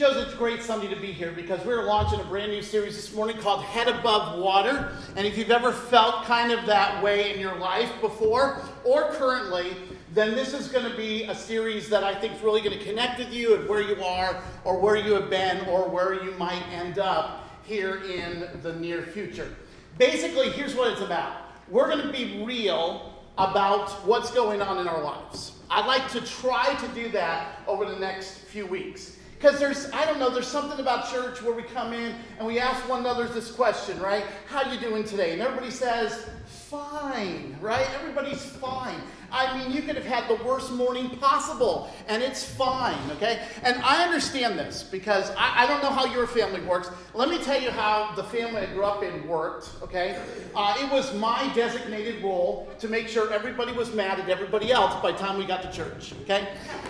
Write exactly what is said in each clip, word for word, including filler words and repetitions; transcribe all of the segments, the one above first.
Joe's, it's a great Sunday to be here because we're launching a brand new series this morning called Head Above Water. And if you've ever felt kind of that way in your life before or currently, then this is going to be a series that I think is really going to connect with you and where you are or where you have been or where you might end up here in the near future. Basically, here's what it's about. We're going to be real about what's going on in our lives. I'd like to try to do that over the next few weeks. Because there's, I don't know, there's something about church where we come in and we ask one another this question, right? How you doing today? And everybody says, fine, right? Everybody's fine. I mean, you could have had the worst morning possible, and it's fine, okay? And I understand this because I, I don't know how your family works. Let me tell you how the family I grew up in worked, okay? Uh, it was my designated role to make sure everybody was mad at everybody else by the time we got to church, okay?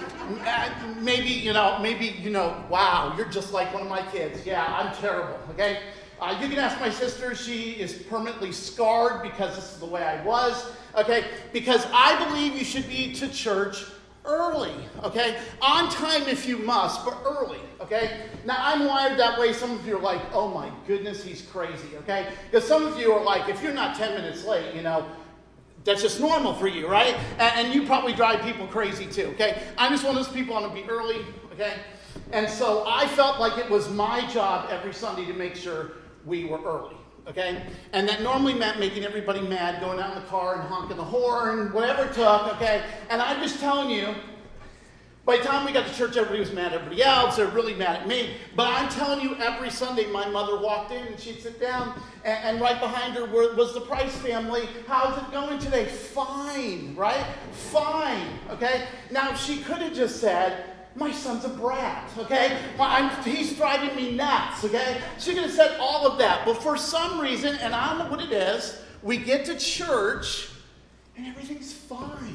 Maybe, you know, maybe, you know, wow, you're just like one of my kids. Yeah, I'm terrible, okay? Uh, you can ask my sister. She is permanently scarred because this is the way I was, okay? Because I believe you should be to church early, okay? On time if you must, but early, okay? Now, I'm wired that way. Some of you are like, oh my goodness, he's crazy, okay? Because some of you are like, if you're not ten minutes late, you know, that's just normal for you, right? And, and you probably drive people crazy too, okay? I'm just one of those people, I want to be early, okay? And so I felt like it was my job every Sunday to make sure we were early, okay? And that normally meant making everybody mad, going out in the car and honking the horn, whatever it took, okay? And I'm just telling you, by the time we got to church, everybody was mad at everybody else. They're really mad at me. But I'm telling you, every Sunday, my mother walked in and she'd sit down, and, and right behind her were, was the Price family. How's it going today? Fine, right? Fine, okay? Now, she could have just said, my son's a brat, okay? Well, I'm, he's driving me nuts, okay? She could have said all of that. But for some reason, and I don't know what it is, we get to church and everything's fine.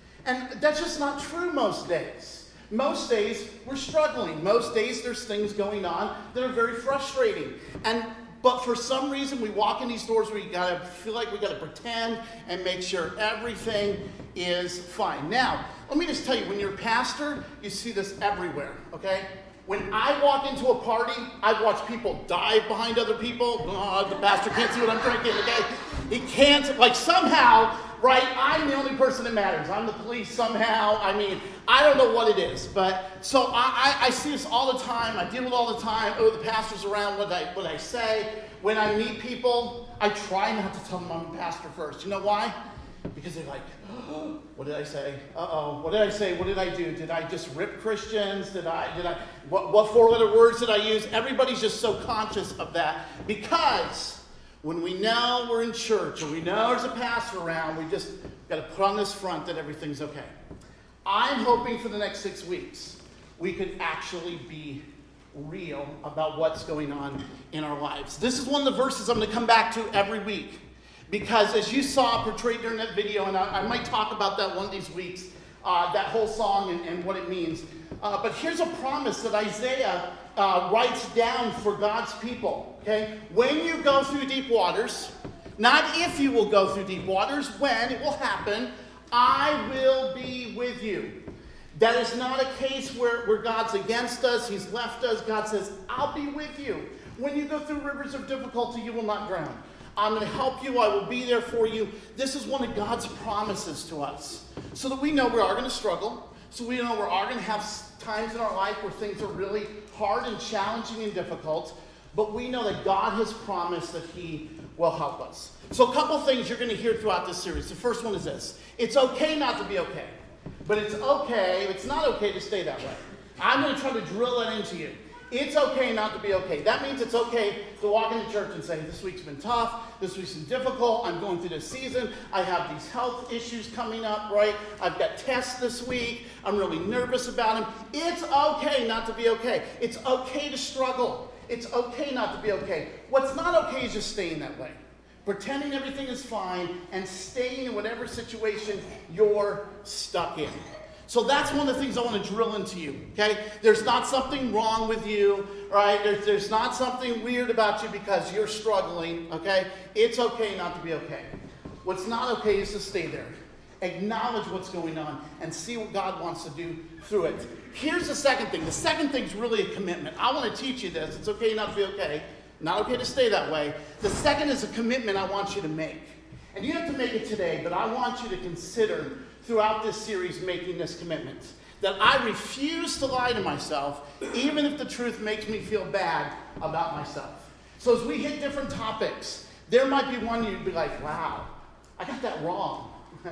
And that's just not true most days. Most days, we're struggling. Most days, there's things going on that are very frustrating. And but for some reason, we walk in these doors where you gotta feel like we gotta pretend and make sure everything is fine. Now, let me just tell you, when you're a pastor, you see this everywhere, okay? When I walk into a party, I watch people dive behind other people. Oh, the pastor can't see what I'm drinking, okay? He can't, like somehow, right, I'm the only person that matters. I'm the police somehow. I mean, I don't know what it is. But so I, I, I see this all the time. I deal with it all the time. Oh, the pastor's around. What I, what I say. When I meet people, I try not to tell them I'm a pastor first. You know why? Because they're like, oh, what did I say? Uh-oh, what did I say? What did I do? Did I just rip Christians? Did I, did I, what, what four-letter words did I use? Everybody's just so conscious of that because when we know we're in church or we know there's a pastor around, we just got to put on this front that everything's okay. I'm hoping for the next six weeks we could actually be real about what's going on in our lives. This is one of the verses I'm going to come back to every week because as you saw portrayed during that video, and I, I might talk about that one of these weeks, uh, that whole song and, and what it means. Uh, but here's a promise that Isaiah Uh, writes down for God's people, okay? When you go through deep waters, not if you will go through deep waters, when it will happen, I will be with you. That is not a case where, where God's against us, he's left us. God says, I'll be with you. When you go through rivers of difficulty, you will not drown. I'm going to help you. I will be there for you. This is one of God's promises to us so that we know we are going to struggle, so we know we are going to have times in our life where things are really hard and challenging and difficult, but we know that God has promised that he will help us. So a couple things you're going to hear throughout this series. The first one is this. It's okay not to be okay, but it's okay, it's not okay to stay that way. I'm going to try to drill that into you. It's okay not to be okay. That means it's okay to walk into church and say, this week's been tough, this week's been difficult, I'm going through this season, I have these health issues coming up, right? I've got tests this week, I'm really nervous about them. It's okay not to be okay. It's okay to struggle. It's okay not to be okay. What's not okay is just staying that way. Pretending everything is fine and staying in whatever situation you're stuck in. So that's one of the things I want to drill into you, okay? There's not something wrong with you, right? There's, there's not something weird about you because you're struggling, okay? It's okay not to be okay. What's not okay is to stay there. acknowledge what's going on, and see what God wants to do through it. Here's the second thing. The second thing is really a commitment. I want to teach you this. It's okay not to be okay. Not okay to stay that way. The second is a commitment I want you to make. And you have to make it today, but I want you to consider throughout this series making this commitment. That I refuse to lie to myself, even if the truth makes me feel bad about myself. So as we hit different topics, there might be one you'd be like, wow, I got that wrong.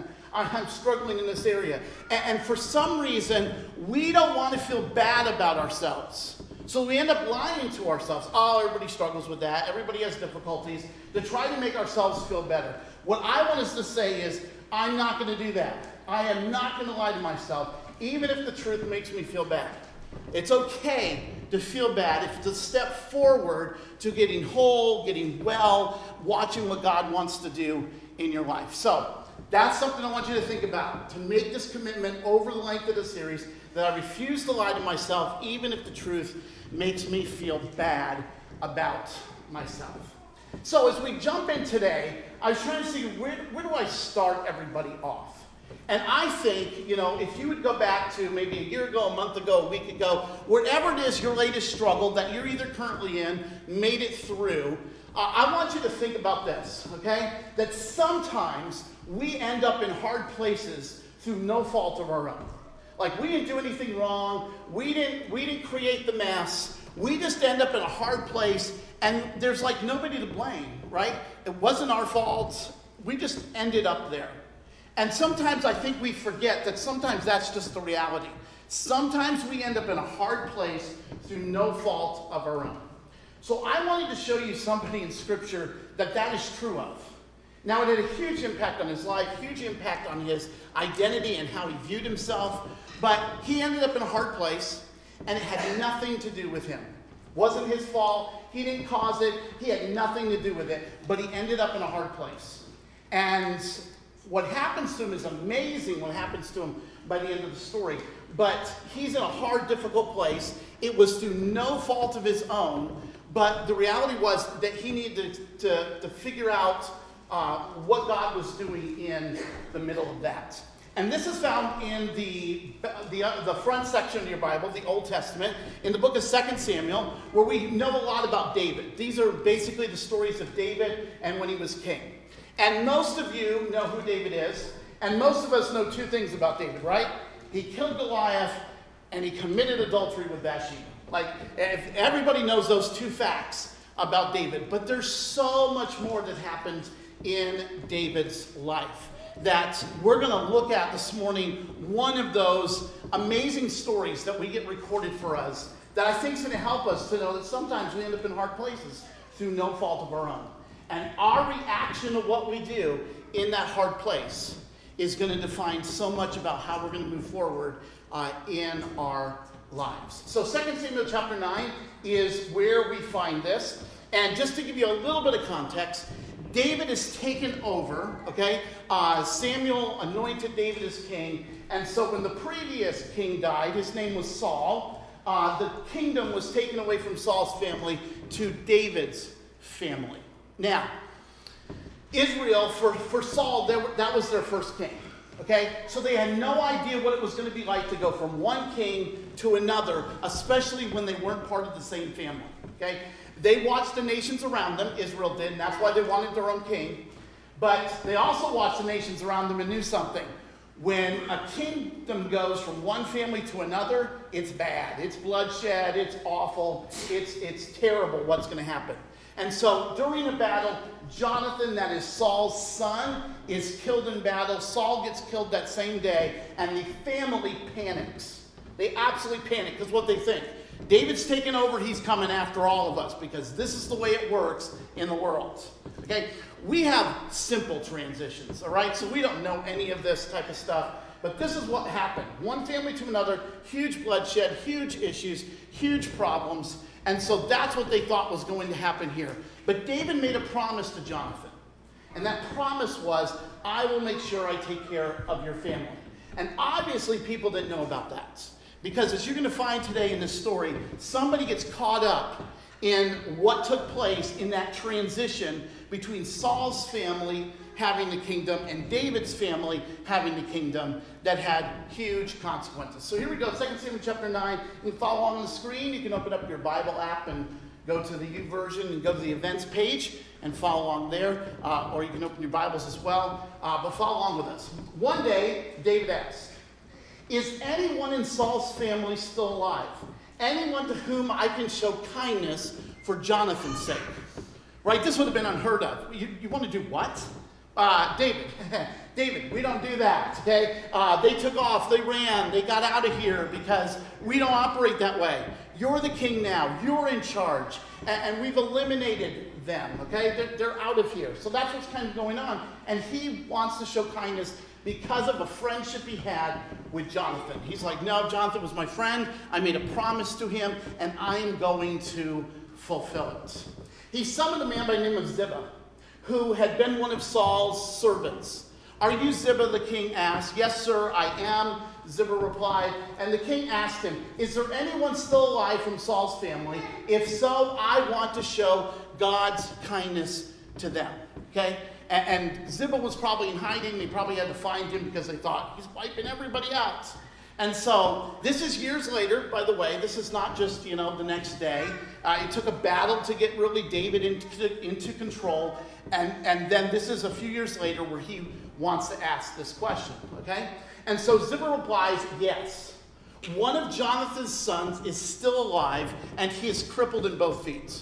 I'm struggling in this area. And for some reason, we don't want to feel bad about ourselves. So we end up lying to ourselves. Oh, everybody struggles with that. Everybody has difficulties. To try to make ourselves feel better. What I want us to say is, I'm not going to do that. I am not going to lie to myself, even if the truth makes me feel bad. It's okay to feel bad if it's a step forward to getting whole, getting well, watching what God wants to do in your life. So that's something I want you to think about, to make this commitment over the length of the series, that I refuse to lie to myself, even if the truth makes me feel bad about myself. So as we jump in today, I was trying to see, where, where do I start everybody off? And I think, you know, if you would go back to maybe a year ago, a month ago, a week ago, wherever it is your latest struggle that you're either currently in, made it through, uh, I want you to think about this, okay? That sometimes we end up in hard places through no fault of our own. Like, we didn't do anything wrong. We didn't, we didn't create the mess. We just end up in a hard place, and there's like nobody to blame, right? It wasn't our fault. We just ended up there. And sometimes I think we forget that sometimes that's just the reality. Sometimes we end up in a hard place through no fault of our own. So I wanted to show you somebody in Scripture that that is true of. Now, it had a huge impact on his life, huge impact on his identity and how he viewed himself. But he ended up in a hard place, and it had nothing to do with him. Wasn't his fault. He didn't cause it. He had nothing to do with it. But he ended up in a hard place. And what happens to him is amazing, what happens to him by the end of the story. But he's in a hard, difficult place. It was through no fault of his own. But the reality was that he needed to, to, to figure out uh, what God was doing in the middle of that. And this is found in the, the, uh, the front section of your Bible, the Old Testament, in the book of Second Samuel, where we know a lot about David. These are basically the stories of David and when he was king. And most of you know who David is, and most of us know two things about David, right? He killed Goliath, and he committed adultery with Bathsheba. Like, if everybody knows those two facts about David, but there's so much more that happened in David's life that we're going to look at this morning. One of those amazing stories that we get recorded for us that I think is going to help us to know that sometimes we end up in hard places through no fault of our own. And our reaction to what we do in that hard place is going to define so much about how we're going to move forward uh, in our lives. So Second Samuel chapter nine is where we find this. And just to give you a little bit of context, David is taken over, okay? Uh, Samuel anointed David as king. And so when the previous king died, his name was Saul, uh, the kingdom was taken away from Saul's family to David's family. Now, Israel, for, for Saul, were, that was their first king, okay? So they had no idea what it was going to be like to go from one king to another, especially when they weren't part of the same family, okay? They watched the nations around them, Israel did, and that's why they wanted their own king. But they also watched the nations around them and knew something. When a kingdom goes from one family to another, it's bad. It's bloodshed, it's awful, it's, it's terrible what's going to happen. And so during a battle, Jonathan, that is Saul's son, is killed in battle. Saul gets killed that same day, and the family panics. They absolutely panic because what they think, David's taken over, he's coming after all of us because this is the way it works in the world. Okay? We have simple transitions, all right? So we don't know any of this type of stuff. But this is what happened. One family to another, huge bloodshed, huge issues, huge problems. And so that's what they thought was going to happen here. But David made a promise to Jonathan. And that promise was, I will make sure I take care of your family. And obviously people didn't know about that. Because as you're going to find today in this story, somebody gets caught up in what took place in that transition between Saul's family having the kingdom and David's family having the kingdom that had huge consequences. So here we go, Second Samuel chapter nine. You can follow on the screen. You can open up your Bible app and go to the YouVersion and go to the events page and follow along there. Uh, or you can open your Bibles as well. Uh, but follow along with us. One day, David asked, "Is anyone in Saul's family still alive? Anyone to whom I can show kindness for Jonathan's sake?" Right? This would have been unheard of. You, you want to do what? Uh, David. David, we don't do that, okay? Uh, they took off. They ran. They got out of here because we don't operate that way. You're the king now. You're in charge. And, and we've eliminated them, okay? They're, they're out of here. So that's what's kind of going on. And he wants to show kindness because of a friendship he had with Jonathan. He's like, no, Jonathan was my friend. I made a promise to him, and I am going to fulfill it. He summoned a man by the name of Ziba, who had been one of Saul's servants. "Are you Ziba?" the king asked. "Yes, sir, I am," Ziba replied. And the king asked him, "Is there anyone still alive from Saul's family? If so, I want to show God's kindness to them." Okay? And, and Ziba was probably in hiding. They probably had to find him because they thought, he's wiping everybody out. And so this is years later, by the way. This is not just, you know, the next day. Uh, it took a battle to get really David into, into control. And, and then this is a few years later where he wants to ask this question, okay? And so Ziba replies, yes. One of Jonathan's sons is still alive, and he is crippled in both feet.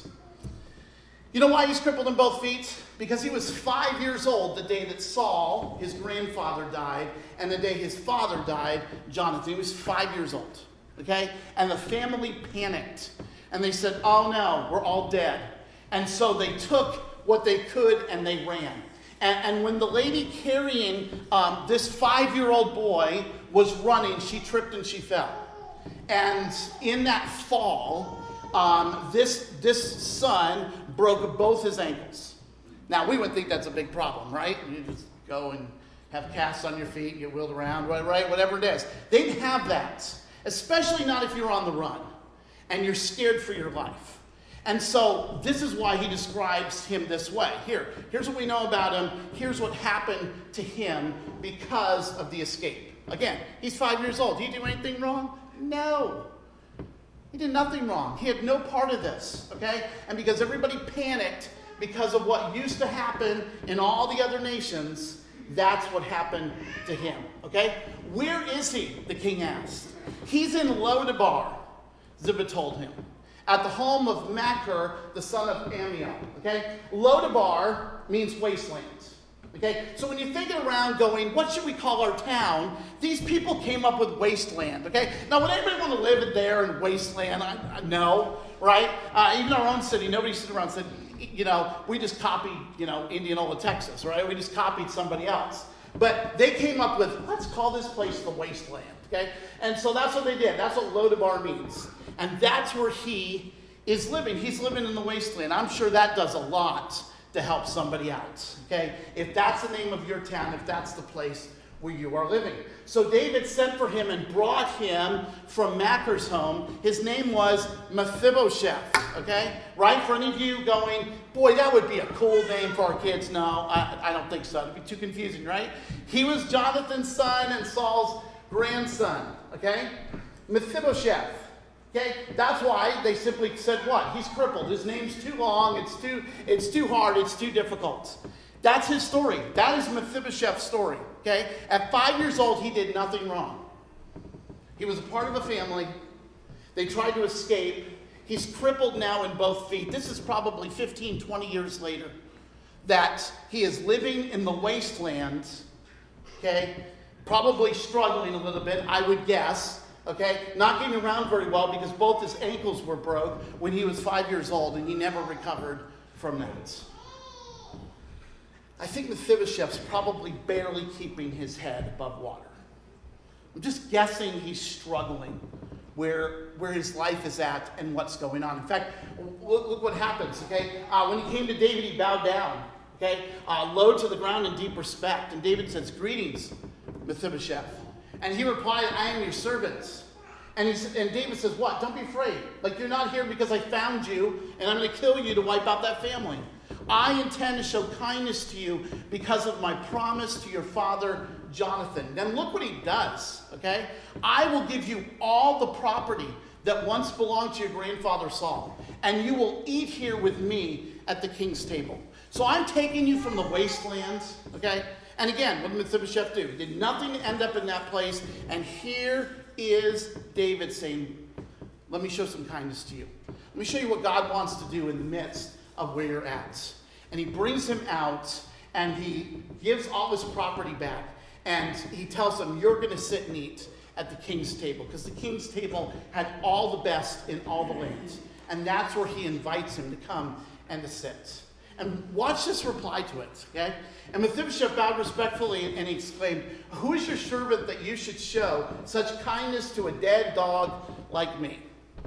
You know why he's crippled in both feet? Because he was five years old the day that Saul, his grandfather, died, and the day his father died, Jonathan. He was five years old, okay? And the family panicked, and they said, oh no, we're all dead. And so they took what they could and they ran. And, and when the lady carrying um, this five-year-old boy was running, she tripped and she fell. And in that fall, um, this, this son broke both his ankles. Now, we would think that's a big problem, right? You just go and have casts on your feet, get wheeled around, right, right, whatever it is. They didn't have that, especially not if you're on the run and you're scared for your life. And so this is why he describes him this way. Here, here's what we know about him. Here's what happened to him because of the escape. Again, he's five years old. Did he do anything wrong? No. He did nothing wrong. He had no part of this, okay? And because everybody panicked because of what used to happen in all the other nations, that's what happened to him, okay? Where is he? The king asked. He's in Lodabar, Ziba told him, at the home of Machir, the son of Ammiel, okay? Lodabar means wasteland, okay? So when you're thinking around going, what should we call our town? These people came up with wasteland, okay? Now, would anybody want to live there in wasteland? I, I, no, right? Uh, even our own city, nobody stood around and said, you know, we just copied, you know, Indianola, Texas, right? We just copied somebody else. But they came up with, let's call this place the wasteland, okay? And so that's what they did. That's what Lodabar means. And that's where he is living. He's living in the wasteland. I'm sure that does a lot to help somebody out, okay? If that's the name of your town, if that's the place where you are living. So David sent for him and brought him from Machir's home. His name was Mephibosheth, okay? Right? For any of you going, boy, that would be a cool name for our kids. No, I, I don't think so. It'd be too confusing, right? He was Jonathan's son and Saul's grandson, okay? Mephibosheth. Okay, that's why they simply said what? He's crippled. His name's too long. It's too, it's too hard. It's too difficult. That's his story. That is Mephibosheth's story. Okay, at five years old, he did nothing wrong. He was a part of a family. They tried to escape. He's crippled now in both feet. This is probably fifteen, twenty years later that he is living in the wasteland. Okay, probably struggling a little bit, I would guess. Okay, not getting around very well because both his ankles were broke when he was five years old, and he never recovered from that. I think Mephibosheth's probably barely keeping his head above water. I'm just guessing he's struggling where, where his life is at and what's going on. In fact, look, look what happens, okay? Uh, when he came to David, he bowed down, okay? Uh, low to the ground in deep respect. And David says, greetings, Mephibosheth. And he replied, I am your servant. And, he, and David says, what? Don't be afraid. Like, you're not here because I found you, and I'm going to kill you to wipe out that family. I intend to show kindness to you because of my promise to your father Jonathan. Then look what he does, okay? I will give you all the property that once belonged to your grandfather Saul, and you will eat here with me at the king's table. So I'm taking you from the wastelands, okay? And again, what did Mephibosheth do? He did nothing to end up in that place. And here is David saying, let me show some kindness to you. Let me show you what God wants to do in the midst of where you're at. And he brings him out, and he gives all his property back. And he tells him, you're going to sit and eat at the king's table, because the king's table had all the best in all the lands. And that's where he invites him to come and to sit. And watch this reply to it, okay? And Mephibosheth bowed respectfully, and he exclaimed, who is your servant that you should show such kindness to a dead dog like me?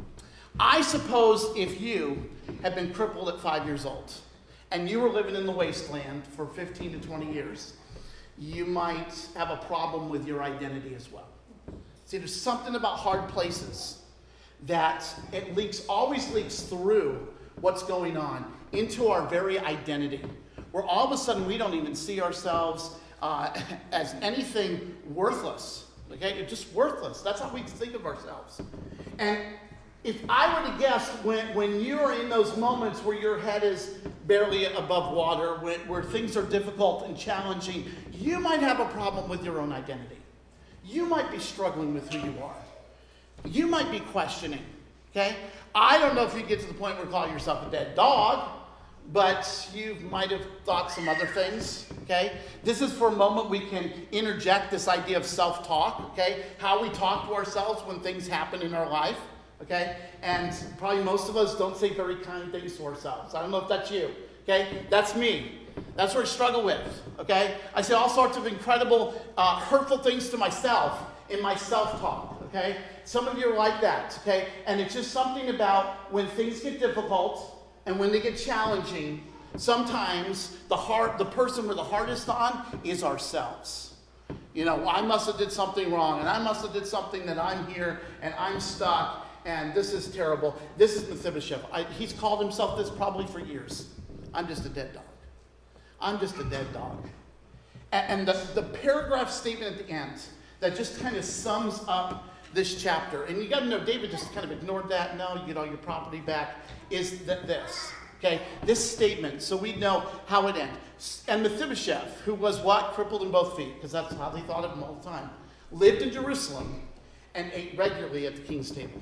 I suppose if you had been crippled at five years old, and you were living in the wasteland for fifteen to twenty years, you might have a problem with your identity as well. See, there's something about hard places that it leaks, always leaks through what's going on into our very identity, where all of a sudden we don't even see ourselves uh, as anything worthless. Okay, it's just worthless. That's how we think of ourselves. And if I were to guess, when, when you're in those moments where your head is barely above water, when, where things are difficult and challenging, you might have a problem with your own identity. You might be struggling with who you are. You might be questioning, okay? I don't know if you get to the point where you call yourself a dead dog, but you might have thought some other things, okay? This is for a moment we can interject this idea of self-talk, okay? How we talk to ourselves when things happen in our life, okay? And probably most of us don't say very kind things to ourselves. I don't know if that's you, okay? That's me. That's what I struggle with, okay? I say all sorts of incredible, uh, hurtful things to myself in my self-talk, okay? Some of you are like that, okay? And it's just something about when things get difficult and when they get challenging, sometimes the hard, the person we're the hardest on is ourselves. You know, I must have did something wrong, and I must have did something that I'm here, and I'm stuck, and this is terrible. This is Mephibosheth. I, he's called himself this probably for years. I'm just a dead dog. I'm just a dead dog. And, and the, the paragraph statement at the end that just kind of sums up this chapter, and you got to know David just kind of ignored that. No, you get all your property back. Is that this? Okay, this statement, so we know how it ends. And Mephibosheth, who was what? Crippled in both feet, because that's how they thought of him all the time, lived in Jerusalem and ate regularly at the king's table.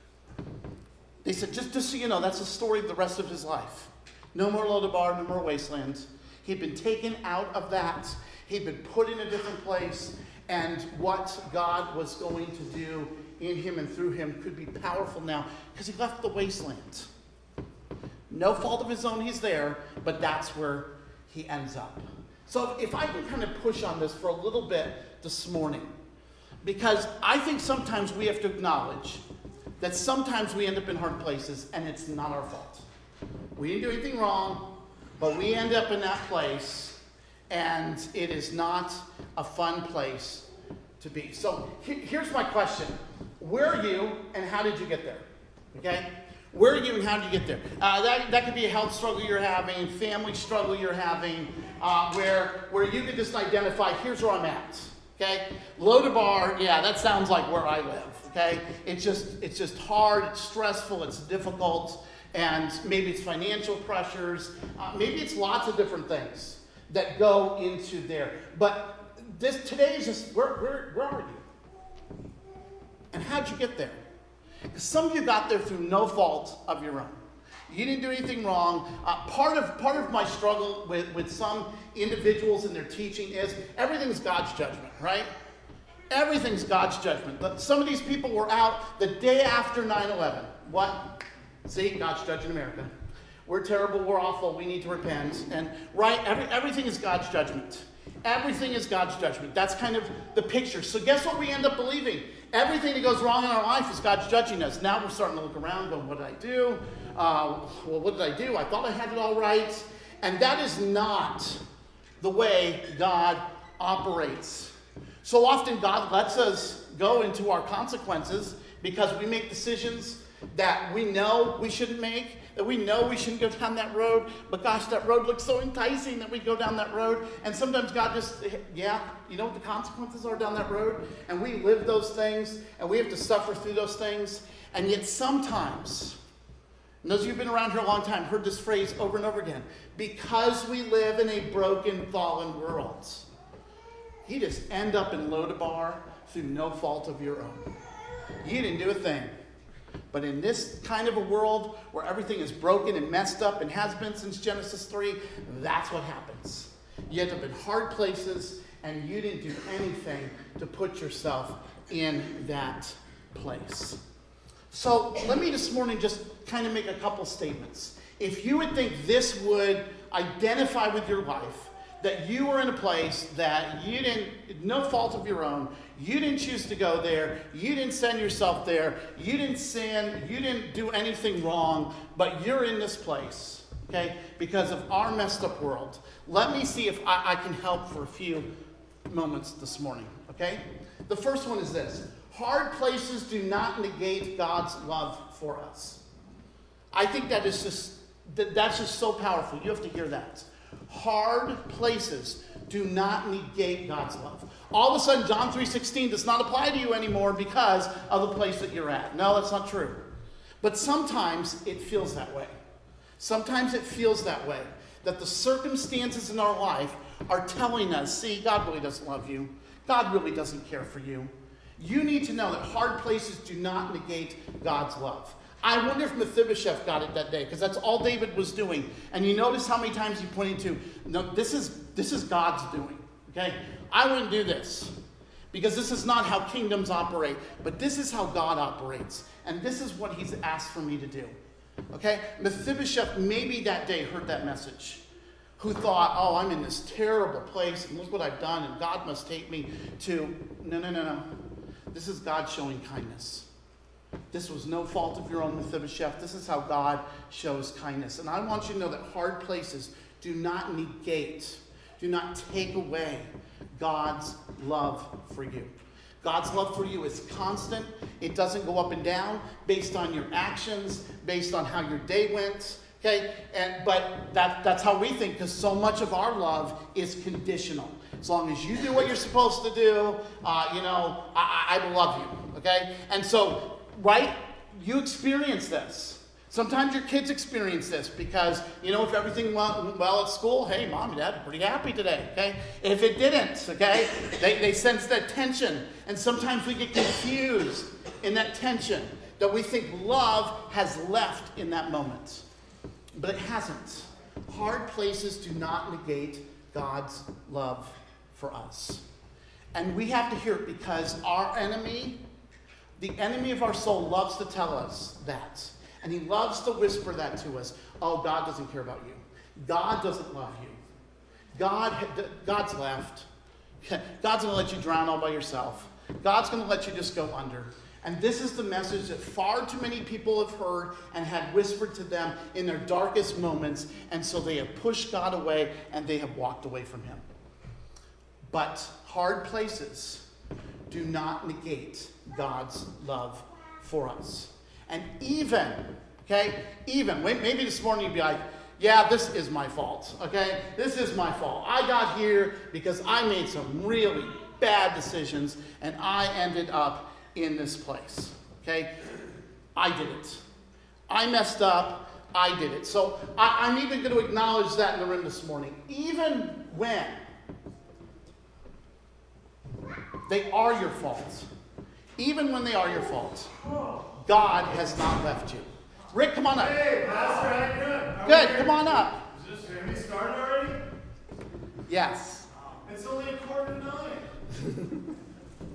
They said, just, just so you know, that's the story of the rest of his life. No more Lodabar, no more wasteland. He'd been taken out of that. He'd been put in a different place. And what God was going to do in him and through him could be powerful now, because he left the wasteland. No fault of his own, he's there, but that's where he ends up. So if I can kind of push on this for a little bit this morning, because I think sometimes we have to acknowledge that sometimes we end up in hard places and it's not our fault. We didn't do anything wrong, but we end up in that place and it is not a fun place to be. So he- here's my question. Where are you and how did you get there? Okay? Where are you and how did you get there? Uh, that, that could be a health struggle you're having, family struggle you're having, uh, where, where you can just identify, here's where I'm at. Okay? Lodabar, yeah, that sounds like where I live. Okay? It's just, it's just hard, it's stressful, it's difficult, and maybe it's financial pressures, uh, maybe it's lots of different things that go into there. But this today is just, where, where, where are you? And how'd you get there? Because some of you got there through no fault of your own. You didn't do anything wrong. Uh, part of part of my struggle with, with some individuals in their teaching is everything's God's judgment, right? Everything's God's judgment. But some of these people were out the day after nine eleven. What? See, God's judging America. We're terrible, we're awful, we need to repent. And right, every, everything is God's judgment. Everything is God's judgment. That's kind of the picture. So guess what we end up believing? Everything that goes wrong in our life is God's judging us. Now we're starting to look around going, what did I do? Uh, well, what did I do? I thought I had it all right. And that is not the way God operates. So often God lets us go into our consequences because we make decisions that we know we shouldn't make, That we know we shouldn't go down that road, but gosh, that road looks so enticing that we go down that road. And sometimes God just, yeah, you know what the consequences are down that road? And we live those things, and we have to suffer through those things. And yet sometimes, and those of you who've been around here a long time heard this phrase over and over again, because we live in a broken, fallen world, you just end up in Lodabar through no fault of your own. You didn't do a thing. But in this kind of a world where everything is broken and messed up and has been since Genesis three, that's what happens. You end up in hard places and you didn't do anything to put yourself in that place. So let me this morning just kind of make a couple statements. If you would think this would identify with your life, that you were in a place that you didn't, no fault of your own, you didn't choose to go there, you didn't send yourself there, you didn't sin, you didn't do anything wrong, but you're in this place, okay, because of our messed up world. Let me see if I, I can help for a few moments this morning, okay? The first one is this. Hard places do not negate God's love for us. I think that is just, that, that's just so powerful. You have to hear that. Hard places do not negate God's love. All of a sudden, John three sixteen does not apply to you anymore because of the place that you're at. No, that's not true. But sometimes it feels that way. Sometimes it feels that way. That the circumstances in our life are telling us, see, God really doesn't love you. God really doesn't care for you. You need to know that hard places do not negate God's love. I wonder if Mephibosheth got it that day, because that's all David was doing. And you notice how many times he pointed to, no, this is this is God's doing. Okay? I wouldn't do this, because this is not how kingdoms operate, but this is how God operates. And this is what he's asked for me to do. Okay? Mephibosheth maybe that day heard that message, who thought, oh, I'm in this terrible place, and look what I've done, and God must take me to, no, no, no, no. This is God showing kindness. This was no fault of your own, Mephibosheth. This is how God shows kindness. And I want you to know that hard places do not negate, do not take away God's love for you. God's love for you is constant. It doesn't go up and down based on your actions, based on how your day went. Okay, and but that that's how we think, because so much of our love is conditional. As long as you do what you're supposed to do, uh, you know, I, I love you. Okay, and so. Right? You experience this. Sometimes your kids experience this because, you know, if everything went well at school, hey, mom and dad are pretty happy today, okay? If it didn't, okay, they, they sense that tension. And sometimes we get confused in that tension that we think love has left in that moment. But it hasn't. Hard places do not negate God's love for us. And we have to hear it because our enemy... The enemy of our soul loves to tell us that. And he loves to whisper that to us. Oh, God doesn't care about you. God doesn't love you. God, God's left. God's going to let you drown all by yourself. God's going to let you just go under. And this is the message that far too many people have heard and had whispered to them in their darkest moments. And so they have pushed God away and they have walked away from him. But hard places do not negate God's love for us. And even, okay, even, maybe this morning you'd be like, yeah, this is my fault, okay? This is my fault. I got here because I made some really bad decisions and I ended up in this place, okay? I did it. I messed up. I did it. So I, I'm even going to acknowledge that in the room this morning. Even when they are your fault. Even when they are your fault. God has not left you. Rick, come on up. Hey, Pastor, how you doing? How Good, come on up. Is this going to be started already? Yes. It's only a quarter to nine.